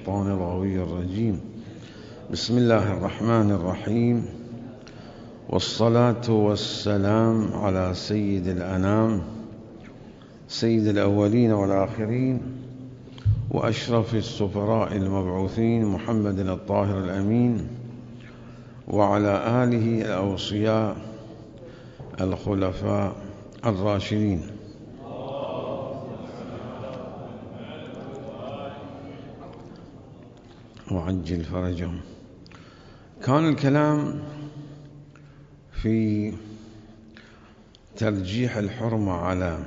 الشيطان الغوي الرجيم. بسم الله الرحمن الرحيم، والصلاة والسلام على سيد الأنام، سيد الأولين والآخرين، وأشرف السفراء المبعوثين، محمد الطاهر الأمين، وعلى آله الأوصياء الخلفاء الراشدين. وعجل فرجهم. كان الكلام في ترجيح الحرمة على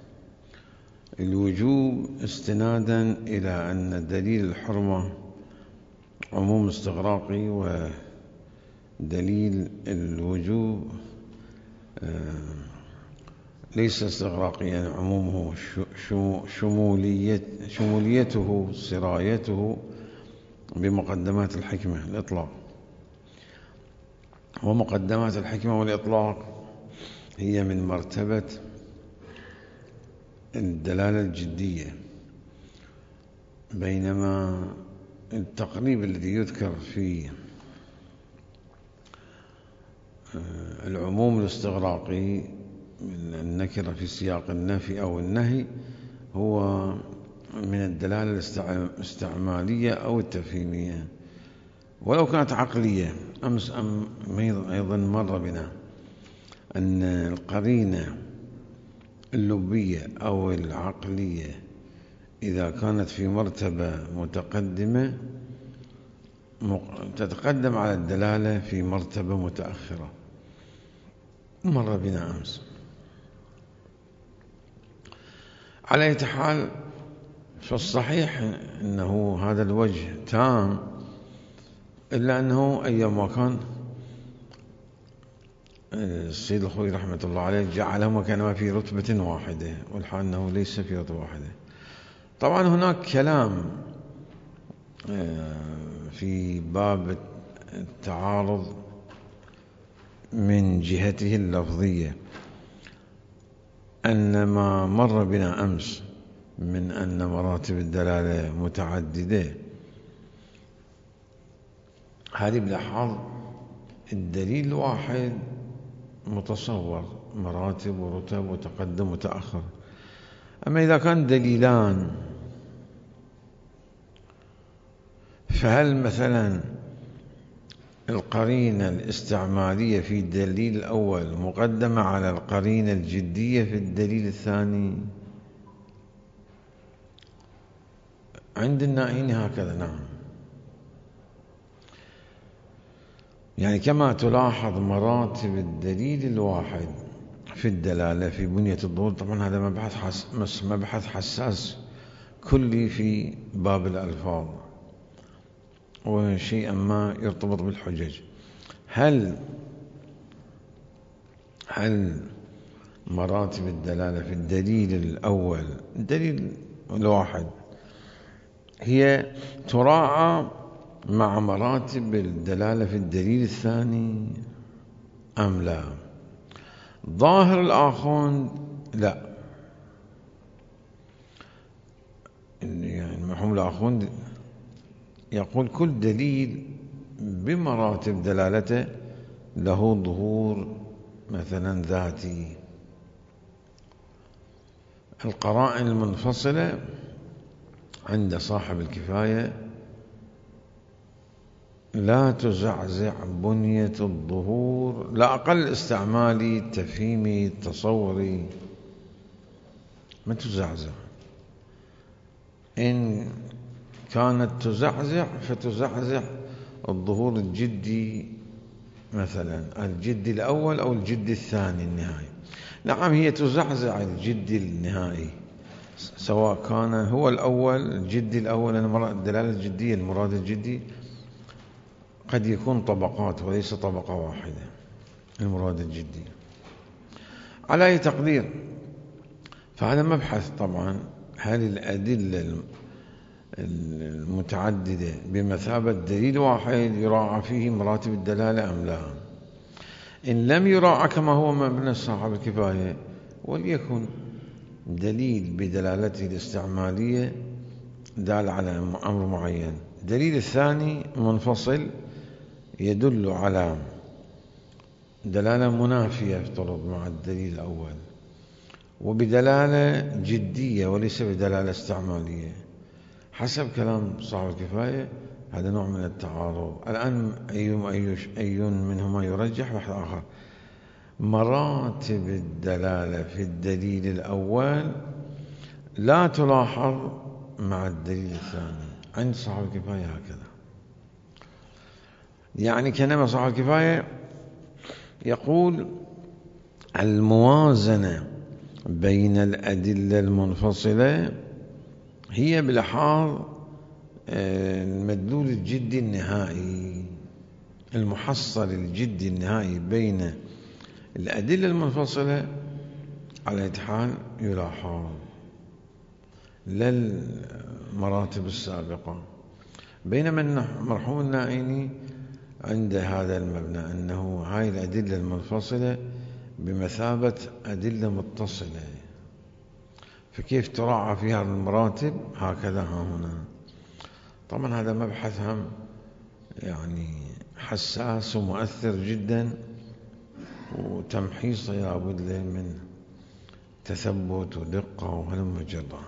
الوجوب استنادا إلى أن دليل الحرمة عموم استغراقي، ودليل الوجوب ليس استغراقيا، عمومه شموليته سرايته بمقدمات الحكمة الإطلاق. ومقدمات الحكمة والإطلاق هي من مرتبة الدلالة الجدية، بينما التقريب الذي يذكر في العموم الاستغراقي من النكرة في سياق النفي أو النهي هو من الدلالة الاستعمالية أو التفهيمية، ولو كانت عقلية. أمس أيضا مر بنا أن القرينة اللبية أو العقلية إذا كانت في مرتبة متقدمة تتقدم على الدلالة في مرتبة متأخرة، مر بنا أمس. على أي حال، فالصحيح أنه هذا الوجه تام، إلا أنه أيما كان السيد الخوي رحمة الله عليه جعلهما كانوا في رتبة واحدة، والحال أنه ليس في رتبة واحدة. طبعا هناك كلام في باب التعارض من جهته اللفظية، أن ما مر بنا أمس من أن مراتب الدلالة متعددة، هذه بلحاظ الدليل الواحد متصور مراتب ورتب وتقدم وتأخر. أما إذا كان دليلان، فهل مثلا القرينة الاستعمالية في الدليل الأول مقدمة على القرينة الجدية في الدليل الثاني؟ عند النائين هكذا، نعم. يعني كما تلاحظ مراتب الدليل الواحد في الدلالة في بنية الظهور، طبعا هذا مبحث حساس كلي في باب الألفاظ وشيئا ما يرتبط بالحجج. هل مراتب الدلالة في الدليل الأول، الدليل الواحد، هي تراعى مع مراتب الدلالة في الدليل الثاني أم لا؟ ظاهر الآخوند لا، يعني محمول الآخوند يقول كل دليل بمراتب دلالته له ظهور مثلا ذاتي. القرائن المنفصلة عند صاحب الكفاية لا تزعزع بنية الظهور، لا أقل استعمالي التفهيمي التصوري، ما تزعزع. إن كانت تزعزع فتزعزع الظهور الجدي، مثلا الجدي الأول أو الجدي الثاني النهائي. نعم، هي تزعزع الجدي النهائي، سواء كان هو الأول الجدي الأول. الدلالة الجدية، المراد الجدي قد يكون طبقات وليس طبقة واحدة. المراد الجدي على أي تقدير، فهذا مبحث. طبعا هل الأدلة المتعددة بمثابة دليل واحد يراعى فيه مراتب الدلالة أم لا؟ إن لم يراعى كما هو مبنى صاحب الكفاية، وليكن دليل بدلالته الاستعمالية دال على أمر معين. الدليل الثاني منفصل يدل على دلالة منافية افترض مع الدليل الأول، وبدلالة جدية وليس بدلالة استعمالية حسب كلام صاحب الكفاية. هذا نوع من التعارض. الآن أي منهما يرجح؟ بحث آخر. مراتب الدلالة في الدليل الأول لا تلاحظ مع الدليل الثاني عند صاحب الكفاية هكذا. يعني كلمة صاحب الكفاية يقول الموازنة بين الأدلة المنفصلة هي بلحاظ المدلول الجدي النهائي، المحصل الجدي النهائي بين الأدلة المنفصلة على حال يلاحظ لا المراتب السابقة. بينما مرحوم النائيني عند هذا المبنى أنه هاي الأدلة المنفصلة بمثابة أدلة متصلة، فكيف تراعى فيها المراتب هكذا ها هنا. طبعا هذا مبحث هم يعني حساس ومؤثر جدا، وتمحيصه لابد له من تثبت ودقة وهلم جرا.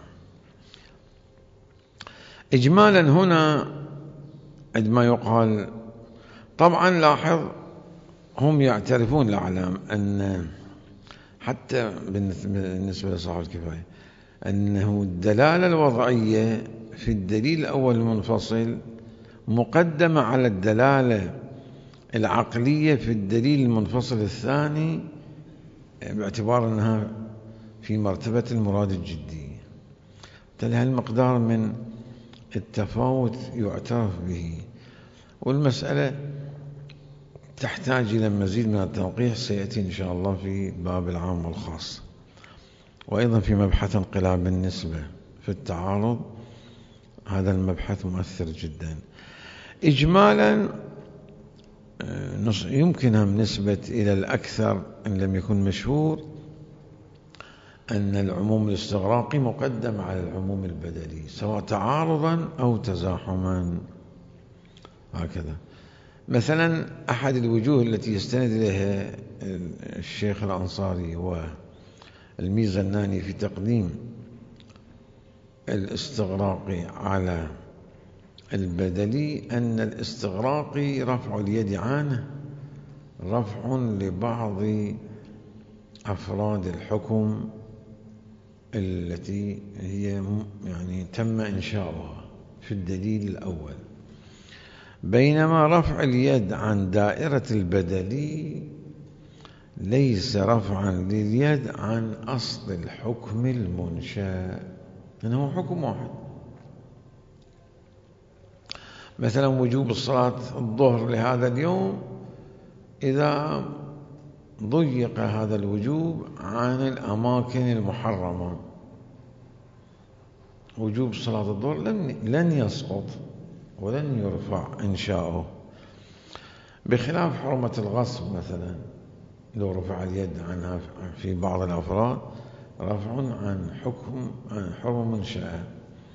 إجمالا هنا عندما يقال، طبعا لاحظ هم يعترفون الأعلام أن حتى بالنسبة لصاحب الكفاية أنه الدلالة الوضعية في الدليل الأول المنفصل مقدمة على الدلالة العقلية في الدليل المنفصل الثاني، باعتبار أنها في مرتبة المراد الجدي. بالتالي هالمقدار من التفاوت يعترف به، والمسألة تحتاج إلى مزيد من التنقيح سيأتي إن شاء الله في باب العام والخاص، وأيضا في مبحث انقلاب النسبة في التعارض. هذا المبحث مؤثر جدا. إجمالا يمكنها نسبة إلى الأكثر إن لم يكن مشهور أن العموم الاستغراقي مقدم على العموم البدلي سواء تعارضا أو تزاحما هكذا. مثلا أحد الوجوه التي يستند إليها الشيخ الأنصاري والميزناني في تقديم الاستغراقي على البدلي أن الاستغراقي رفع اليد عنه رفع لبعض أفراد الحكم التي هي يعني تم إنشاؤها في الدليل الأول، بينما رفع اليد عن دائرة البدلي ليس رفعا لليد عن أصل الحكم المنشأ، إنه حكم واحد. مثلا وجوب الصلاة الظهر لهذا اليوم إذا ضيق هذا الوجوب عن الأماكن المحرمة، وجوب صلاة الظهر لن يسقط ولن يرفع إنشاؤه، بخلاف حرمة الغصب مثلا لو رفع اليد عنها في بعض الأفراد رفع عن حرم منشأة.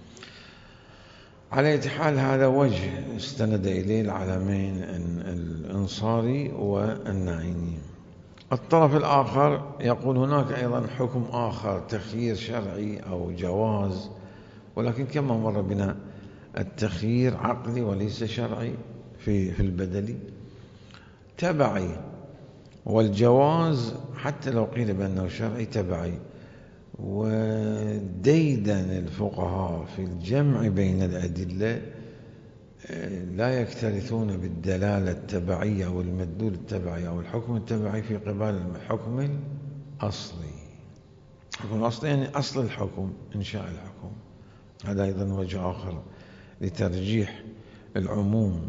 على أي حال هذا وجه استند إليه العلمين الأنصاري والنعيمي. الطرف الآخر يقول هناك أيضا حكم آخر تخيير شرعي أو جواز، ولكن كما مر بنا التخيير عقلي وليس شرعي في البدلي تبعي، والجواز حتى لو قيل بأنه شرعي تبعي. وديدن الفقهاء في الجمع بين الأدلة لا يكترثون بالدلالة التبعية أو المدلول التبعي أو الحكم التبعي في قبال الحكم الأصلي. الحكم الأصلي يعني أصل الحكم، إنشاء الحكم. هذا أيضا وجه آخر لترجيح العموم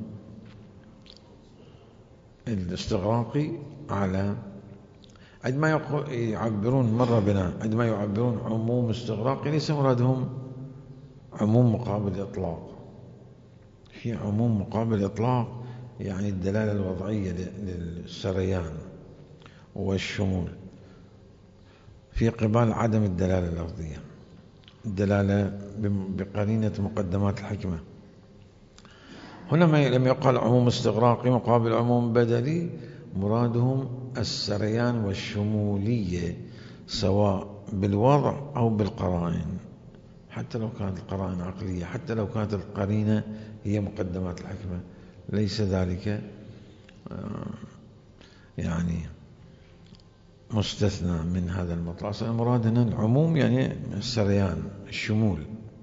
الاستغراقي على عندما يعبرون مر بنا عندما يعبرون عموم استغراقي ليس مرادهم عموم مقابل إطلاق. في عموم مقابل إطلاق يعني الدلالة الوضعية للسريان والشمول في قبال عدم الدلالة اللفظية. الدلالة بقرينة مقدمات الحكمة. هنا لم يقال عموم استغراقي مقابل عموم بدلي، مرادهم السريان والشمولية سواء بالوضع أو بالقرائن، حتى لو كانت القرائن عقلية، حتى لو كانت القرينة هي مقدمات الحكمة، ليس ذلك يعني مستثنى من هذا المطلق. المراد هنا العموم يعني السريان الشمول.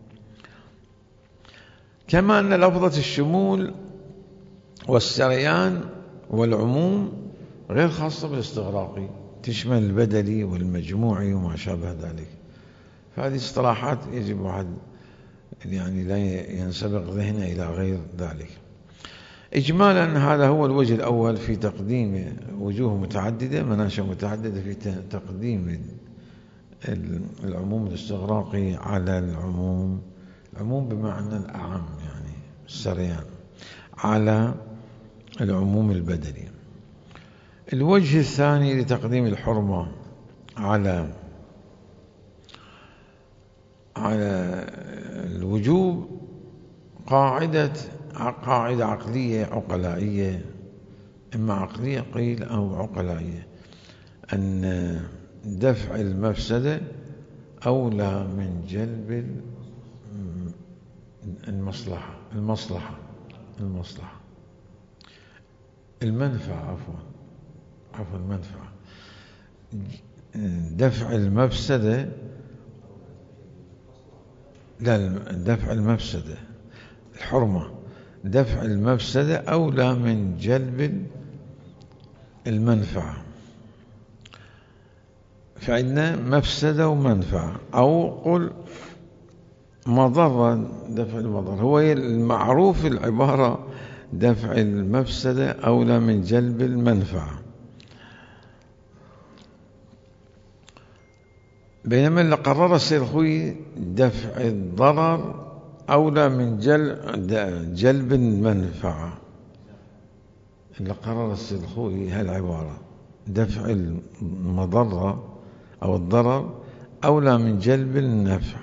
كما أن لفظة الشمول والسريان والعموم غير خاصة بالاستغراقي، تشمل البدلي والمجموعي وما شابه ذلك. فهذه اصطلاحات يجب واحد يعني لا ينسبق ذهنه إلى غير ذلك. إجمالا هذا هو الوجه الأول في تقديم وجوه متعددة، مناشئ متعددة في تقديم العموم الاستغراقي على العموم بمعنى الأعم يعني السريان على العموم البدلي. الوجه الثاني لتقديم الحرمة على الوجوب قاعدة عقلية عقلائية، إما عقلية قيل أو عقلائية، أن دفع المفسدة أولى من جلب المنفعة دفع المفسدة، لا دفع المفسدة الحرمة، دفع المفسدة أولى من جلب المنفعة. فعندنا مفسدة ومنفعة، أو قل مضرة، دفع المضرة هو المعروف العبارة دفع المفسدة أولى من جلب المنفعة، بينما اللي قرر السيد الخوئي دفع الضرر أولى من جلب المنفعة. اللي قرر السيد الخوئي هالعبارة دفع المضرة أو الضرر أولى من جلب النفع.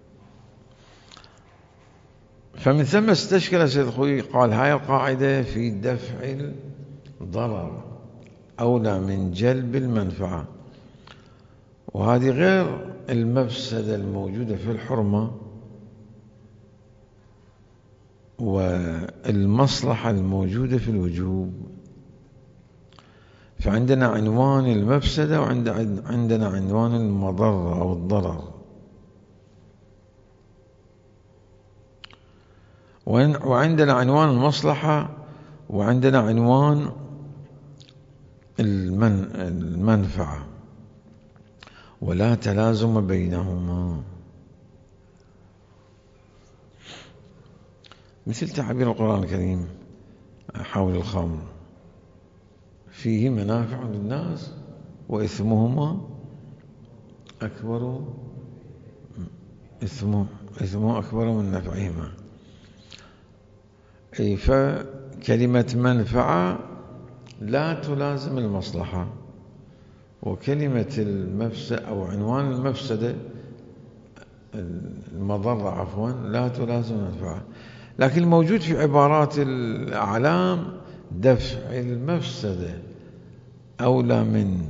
فمن ثم استشكل السيد الخوئي قال هاي القاعدة في دفع الضرر أولى من جلب المنفعة، وهذه غير المفسدة الموجودة في الحرمة والمصلحة الموجودة في الوجوب. فعندنا عنوان المفسدة وعندنا عنوان المضرة أو الضرر، وعندنا عنوان المصلحة وعندنا عنوان المنفعة، ولا تلازم بينهما. مثل تعبير القرآن الكريم حول الخمر فيه منافع للناس وإثمهما أكبر، إثمه أكبر من نفعهما. أي فكلمة منفعة لا تلازم المصلحة، وكلمة المفسدة أو عنوان المفسدة المضرة عفوا لا تلازم المنفعة. لكن الموجود في عبارات الأعلام دفع المفسدة أولى من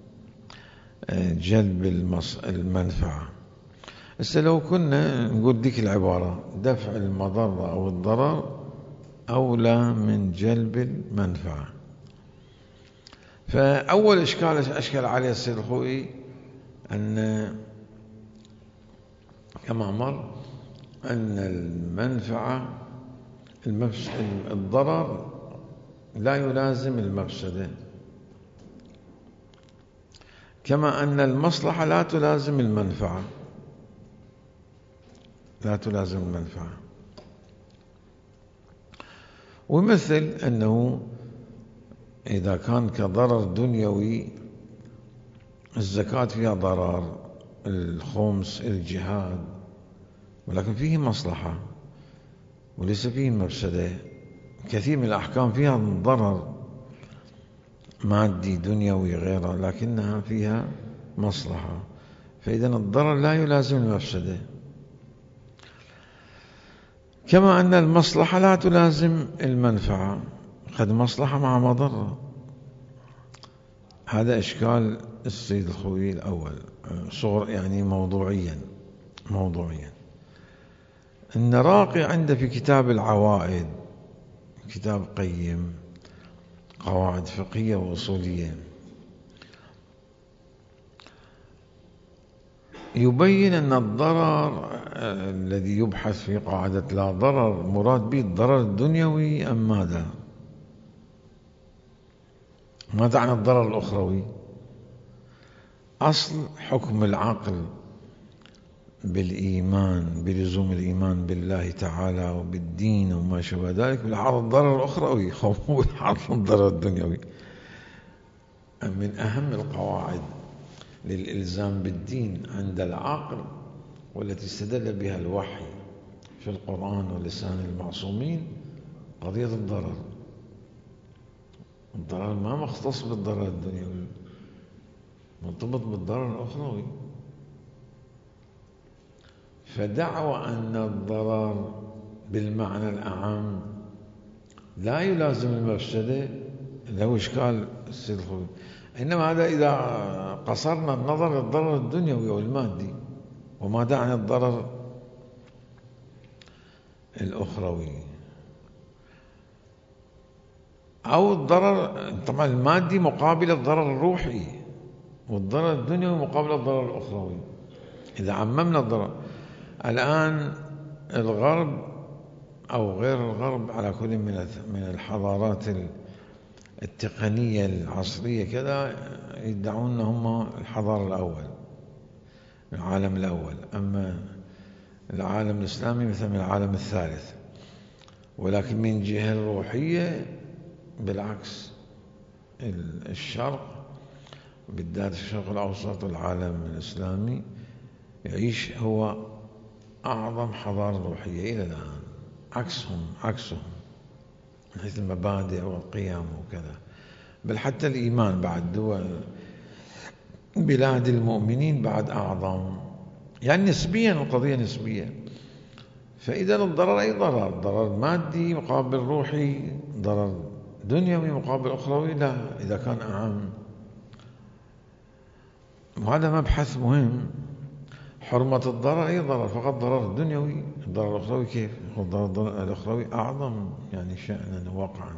جلب المنفعة. بس لو كنا نقول ديك العبارة دفع المضرة أو الضرر أولى من جلب المنفعة. فأول إشكال أشكل عليه السيد الخوئي أن كما مر أن المنفعة الضرر لا يلازم المفسدة، كما أن المصلحة لا تلازم المنفعة، ومثل أنه إذا كان كضرر دنيوي الزكاة فيها ضرر، الخمس الجهاد، ولكن فيه مصلحة وليس فيه مفسدة. كثير من الأحكام فيها ضرر مادي دنيوي غيره لكنها فيها مصلحة، فإذا الضرر لا يلازم المفسدة. كما أن المصلحة لا تلازم المنفعة، قد مصلحة مع مضرة. هذا إشكال السيد الخوئي الأول، صغر يعني موضوعيا. النراقي عنده في كتاب العوائد، كتاب قيم، قواعد فقهية وأصولية، يبين أن الضرر الذي يبحث في قاعدة لا ضرر مراد به الضرر الدنيوي أم ماذا؟ ماذا عن الضرر الأخروي؟ أصل حكم العقل بالإيمان، بلزوم الإيمان بالله تعالى وبالدين وما شابه ذلك بالعرض الضرر الأخروي، هو العرض الضرر الدنيوي. من أهم القواعد للإلزام بالدين عند العقل، والتي استدل بها الوحي في القرآن ولسان المعصومين، قضية الضرر. الضرر ما مختص بالضرر الدنيوي، مرتبط بالضرر الأخروي. فدعوى أن الضرر بالمعنى الأعم لا يلازم المفسدة له إشكال السيد الخوئي. إنما هذا إذا قصرنا النظر للضرر الدنيوي أو المادي، وماذا عن الضرر الأخروي أو الضرر طبعا المادي مقابل الضرر الروحي، والضرر الدنيوي مقابل الضرر الأخروي. إذا عممنا الضرر الآن، الغرب أو غير الغرب على كل من الحضارات التقنية العصرية كذا يدعون أنهم الحضارة الأول، العالم الأول، أما العالم الإسلامي مثل من العالم الثالث. ولكن من جهة الروحية بالعكس، الشرق بالذات الشرق الأوسط والعالم الإسلامي يعيش هو أعظم حضارة روحية إلى الآن، عكسهم من حيث المبادئ والقيم وكذا. بل حتى الإيمان بعد دول بلاد المؤمنين بعد أعظم، يعني نسبيا القضية نسبية. فإذا الضرر أي ضرر مادي مقابل روحي، ضرر دنيوي مقابل أخروي، لا إذا كان أعم. وهذا مبحث مهم. حرمة الضرر أي ضرر، فقط ضرر دنيوي، الضرر الأخروي كيف؟ الضرر الأخروي أعظم يعني شأنا وقعا.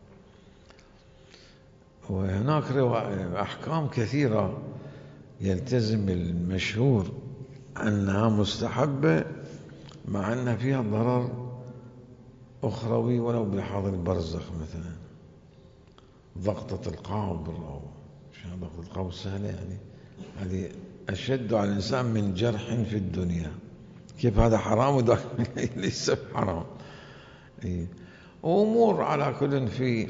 وهناك أحكام كثيرة يلتزم المشهور أنها مستحبة مع أن فيها ضرر أخروي ولو بلحاظ البرزخ، مثلا ضغطة القبر، أو ضغطة القبر سهلة يعني، هذه أشد على الإنسان من جرح في الدنيا. كيف هذا حرام وذاك ليس حرام؟ وأمور على كل في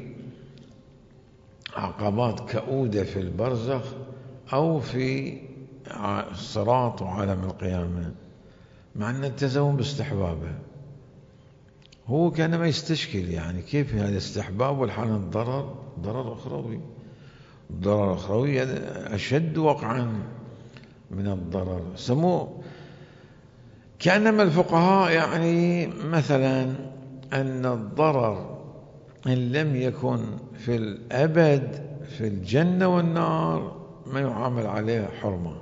عقبات كؤودة في البرزخ أو في الصراط وعالم القيامة، مع أن التزوم باستحبابه. هو كانما يستشكل يعني كيف هذا استحباب والحال الضرر ضرر أخروي، الضرر الأخروي أشد وقعا من الضرر. سموه كأنما الفقهاء يعني مثلا أن الضرر إن لم يكن في الأبد في الجنة والنار ما يعامل عليه حرمة،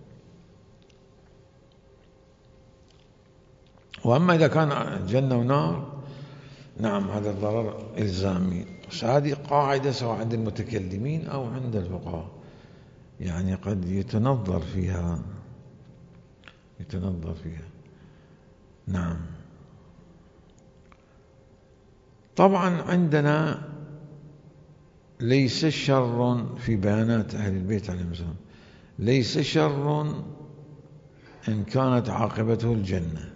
وأما إذا كان جنة ونار نعم هذا الضرر إلزامي. هذه قاعدة سواء عند المتكلمين أو عند الفقهاء، يعني قد يتنظر فيها. نعم. طبعا عندنا ليس شر في بيانات أهل البيت عليهم السلام، ليس شر إن كانت عاقبته الجنة،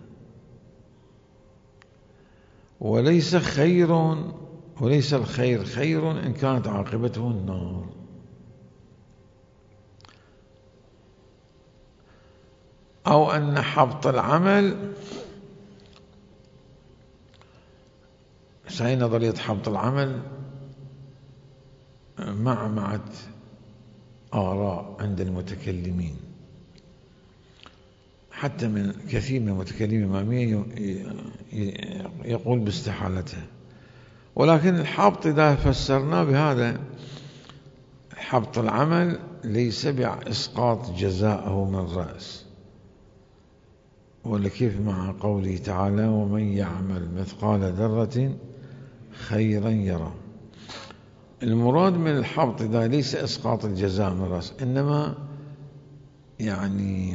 وليس الخير خير إن كانت عاقبته النار. أو أن حبط العمل، هي نظرية حبط العمل معمعة آراء عند المتكلمين. حتى من كثير من المتكلمين الإمامية يقول باستحالتها. ولكن الحبط إذا فسرناه بهذا، حبط العمل ليس بإسقاط جزاءه من الرأس، ولا كيف مع قوله تعالى ومن يعمل مثقال ذرة خيرا يره. المراد من الحبط إذا ليس إسقاط الجزاء من الرأس، إنما يعني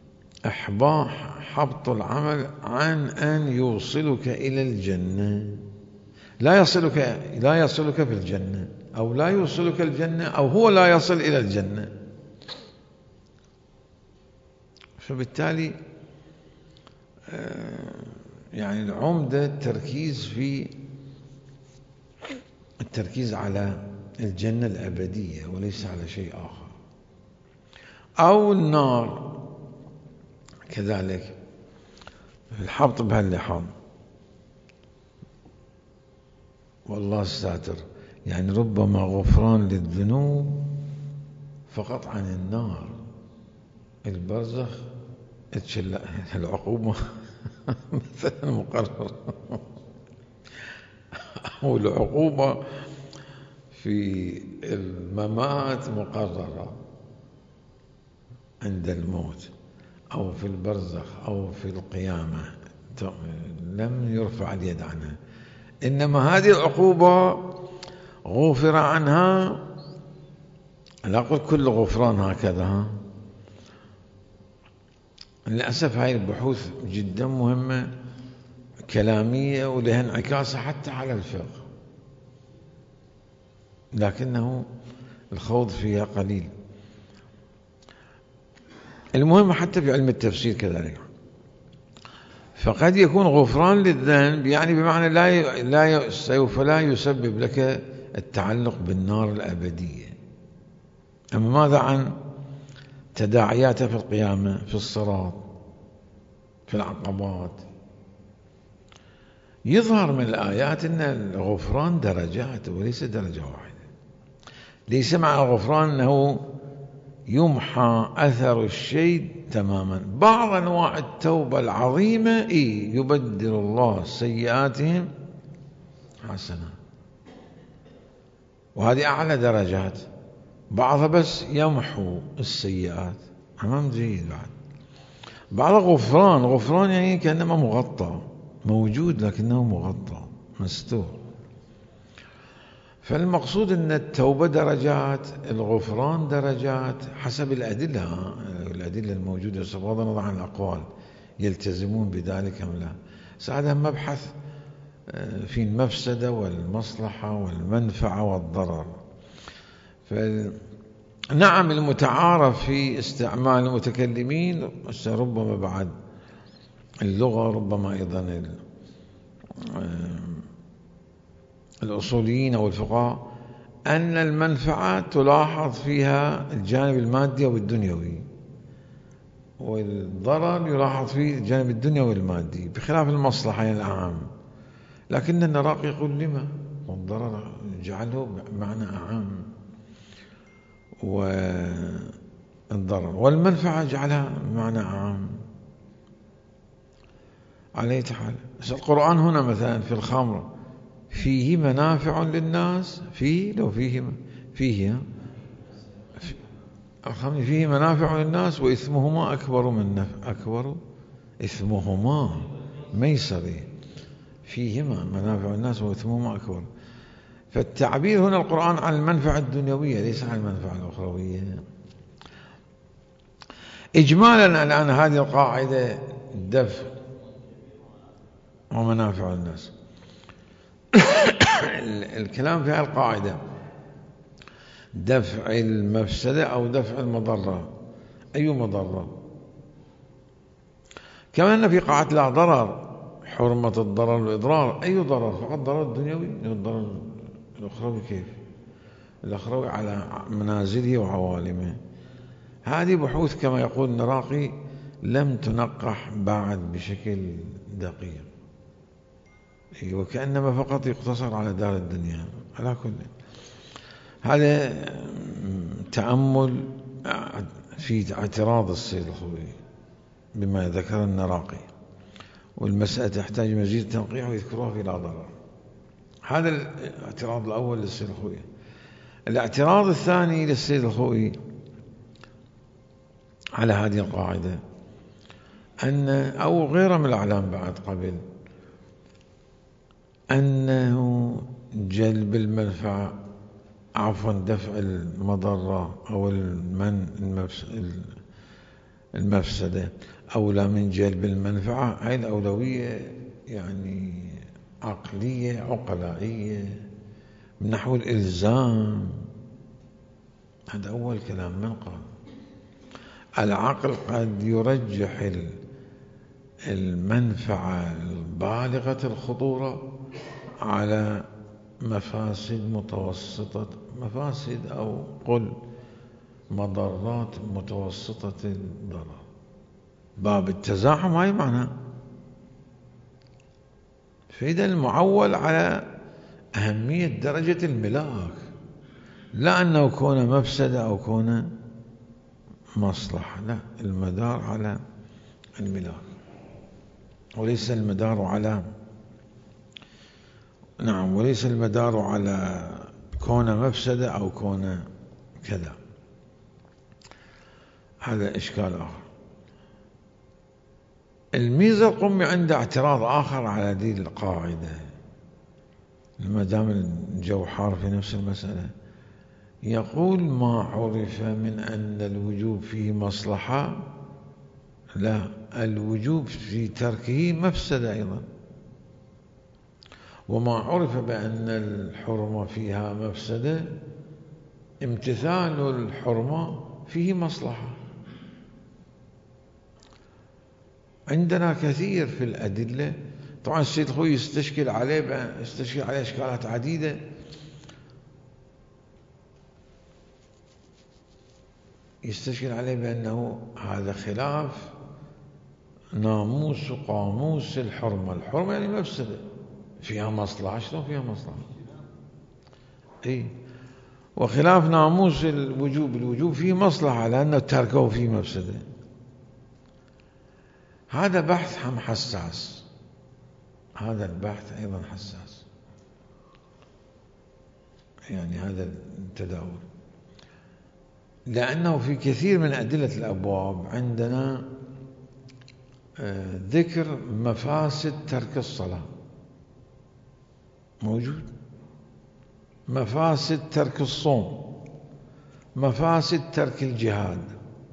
حبط العمل عن أن يوصلك إلى الجنة، لا يصلك في الجنة، أو لا يوصلك الجنة، أو هو لا يصل إلى الجنة. فبالتالي يعني العمدة التركيز على الجنة الأبدية وليس على شيء آخر. أو النار كذلك، الحبط بهاللحام، والله الساتر، يعني ربما غفران للذنوب فقط عن النار، البرزخ العقوبة مثلا مقرر، أو العقوبة في الممات مقررة عند الموت، أو في البرزخ، أو في القيامة لم يرفع اليد عنها. إنما هذه العقوبة غفر عنها، لا أقول كل غفران هكذا، للأسف هاي البحوث جدا مهمة كلامية ولها انعكاسة حتى على الفقه، لكنه الخوض فيها قليل. المهم حتى في علم التفسير كذلك، فقد يكون غفران للذنب يعني بمعنى سوف لا يسبب لك التعلق بالنار الأبدية. أما ماذا عن تداعياته في القيامة، في الصراط، في العقبات؟ يظهر من الآيات أن الغفران درجات وليس درجة واحدة. ليس مع الغفران أنه يمحى أثر الشيء تماما. بعض أنواع التوبة العظيمة يبدل الله سيئاتهم حسنة، وهذه أعلى درجات. بعضها بس يمحو السيئات، أمام جيد. بعض غفران يعني كأنما مغطى، موجود لكنه مغطى مستور. فالمقصود أن التوبة درجات، الغفران درجات، حسب الأدلة الموجودة، بغض النظر عن الأقوال يلتزمون بذلك أم لا. هذا مبحث في المفسدة والمصلحة والمنفعة والضرر. نعم المتعارف في استعمال المتكلمين ربما بعد اللغة، ربما أيضا الأصوليين أو الفقهاء، أن المنفعة تلاحظ فيها الجانب المادي والدنيوي، والضرر يلاحظ فيه الجانب الدنيوي والمادي، بخلاف المصلحة يعني الأعم. لكن النراقي يقول لما والضرر جعله معنى أعم، والضرر والمنفعة جعلها معنى عام. عليه تعالى القرآن هنا مثلا في الخمر فيه منافع للناس، فيه منافع للناس وإثمهما أكبر إثمهما ميسري، فيهما منافع للناس وإثمهما أكبر. فالتعبير هنا القرآن عن المنفعة الدنيوية ليس عن المنفعة الأخروية. إجمالا الآن هذه القاعدة دفع ومنافع الناس الكلام في هذه القاعدة دفع المفسدة أو دفع المضرة، أي مضرة؟ كما أن في قاعدة لا ضرر، حرمة الضرر والإضرار، أي ضرر؟ فقط ضرر الدنيوي، الضرر الأخروي كيف؟ الأخروي على منازله وعوالمه. هذه بحوث كما يقول النراقي لم تنقح بعد بشكل دقيق، وكأنما فقط يقتصر على دار الدنيا. على كل هذا تأمل في اعتراض السيد الخوئي بما ذكر النراقي، والمسألة تحتاج مزيد تنقيح ويذكرها في لا ضرر. هذا الاعتراض الأول للسيد الخوئي. الاعتراض الثاني للسيد الخوئي على هذه القاعدة أو غيره من الأعلام بعد قبل، أنه جلب المنفعة، عفوا دفع المضرة أو المفسدة أولى من جلب المنفعة. هاي الأولوية يعني عقلية عقلائية من نحو الإلزام. هذا أول كلام من قال. العقل قد يرجح المنفعة البالغة الخطورة على مفاسد متوسطة، مفاسد أو قل مضرات متوسطة الضرر. باب التزاحم هاي معنى. فإذا المعول على أهمية درجة الملاك، لا أنه كون مفسدة أو كون مصلحة، لا، المدار على الملاك وليس المدار على وليس المدار على كون مفسدة أو كون كذا. هذا إشكال آخر. الميزة القمي عنده اعتراض آخر على هذه القاعدة، ما دام الجو حار في نفس المسألة. يقول ما عرف من أن الوجوب فيه مصلحة، لا، الوجوب في تركه مفسدة أيضا. وما عرف بأن الحرمة فيها مفسدة، امتثال الحرمة فيه مصلحة. عندنا كثير في الأدلة. طبعا السيد الخوئي يستشكل عليه إشكالات عديدة. يستشكل عليه بأنه هذا خلاف ناموس وقاموس الحرمة. الحرمة يعني مفسدة، فيها مصلحة. شلون فيها مصلحة؟ وخلاف ناموس الوجوب، الوجوب فيه مصلحة لأنه تركه فيه مفسدة. هذا بحث هم حساس، هذا البحث أيضا حساس، يعني هذا التداول، لأنه في كثير من أدلة الأبواب عندنا ذكر مفاسد ترك الصلاة موجود، مفاسد ترك الصوم، مفاسد ترك الجهاد،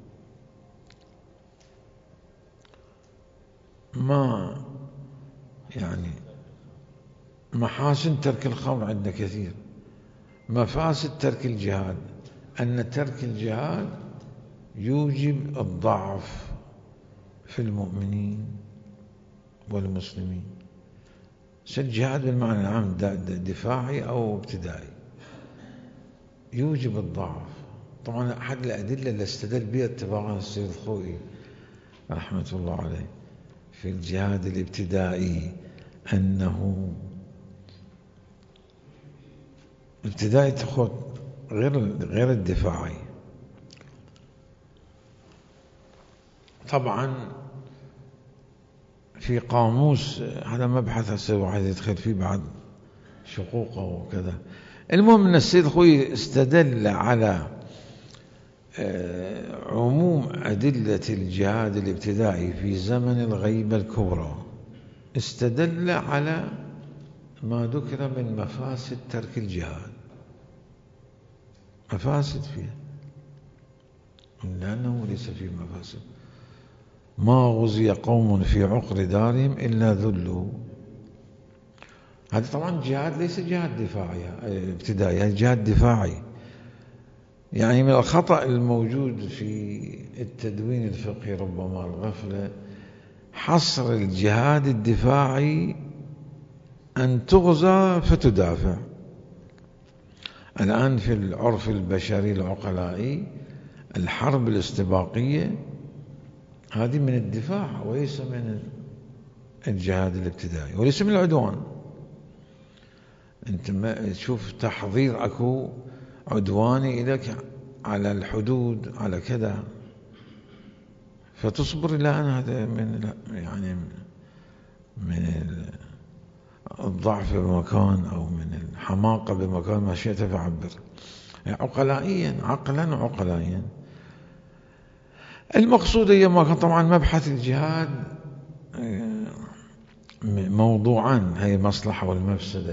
ما يعني محاسن ترك الخمر عندنا كثير، مفاسد ترك الجهاد، أن ترك الجهاد يوجب الضعف في المؤمنين والمسلمين. الجهاد بالمعنى العام دفاعي أو ابتدائي، يوجب الضعف. طبعا أحد الأدلة اللي استدل بها اتفاقا السيد الخوئي رحمة الله عليه في الجهاد الابتدائي أنه الابتدائي تأخذ غير الدفاعي. طبعا في قاموس، هذا مبحث هسه واحد يدخل فيه بعد شقوقه وكذا. المهم أن السيد الخوئي استدل على عموم أدلة الجهاد الابتدائي في زمن الغيبة الكبرى، استدل على ما ذكر من مفاسد ترك الجهاد، مفاسد فيه، لأنه ليس فيه مفاسد. ما غزي قوم في عقر دارهم إلا ذلوا. هذا طبعا جهاد ليس جهاد دفاعي ابتدائي، هذا جهاد دفاعي. يعني من الخطأ الموجود في التدوين الفقهي ربما الغفلة حصر الجهاد الدفاعي أن تغزى فتدافع. الآن في العرف البشري العقلائي الحرب الاستباقية هذه من الدفاع وليس من الجهاد الابتدائي وليس من العدوان. أنت ما تشوف تحضير أكو عدواني إليك على الحدود على كذا، فتصبر إلى أن هذا من الضعف بمكان أو من الحماقة بمكان، ما شئت فعبر، عقلائيا، عقلا وعقلائيا. المقصود أيما كان طبعا مبحث الجهاد موضوعا، هي المصلحة والمفسدة،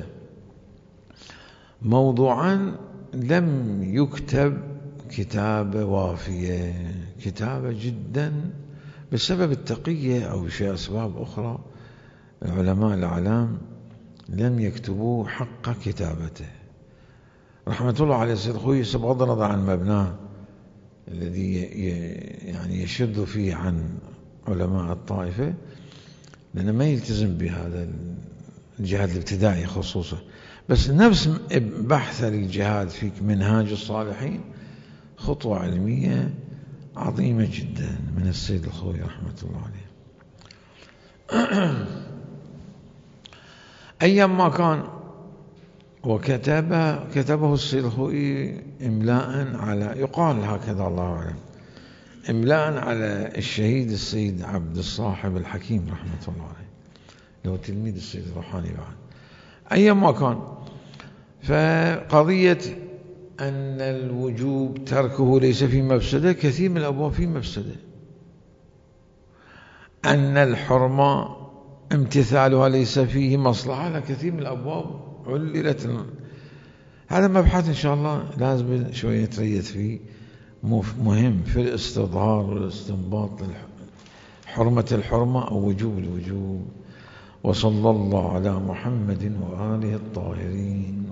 موضوعا لم يكتب كتابة وافية، كتابة جدا بسبب التقية أو أسباب أخرى. العلماء الأعلام لم يكتبوا حق كتابته رحمة الله عليه. السيد خوي بغض النظر عن مبناه الذي يعني يشد فيه عن علماء الطائفة، لأنه ما يلتزم بهذا الجهاد الابتدائي خصوصا، بس نفس بحث للجهاد في منهاج الصالحين خطوة علمية عظيمة جدا من السيد الخوي رحمة الله عليه. أيام ما كان كتبه السيد الخوي إملاء على، يقال هكذا الله أعلم، إملاء على الشهيد السيد عبد الصاحب الحكيم رحمة الله عليه، له تلميذ السيد الروحاني بعد. أيام ما كان، فقضية أن الوجوب تركه ليس في مفسدة، كثير من الأبواب في مفسدة. أن الحرمة امتثالها ليس فيه مصلحة، لكثير من الأبواب عللت. هذا مبحث إن شاء الله لازم شوية نتريث فيه، مهم في الاستظهار والاستنباط حرمة الحرمة أو وجوب الوجوب. وصلى الله على محمد وآله الطاهرين.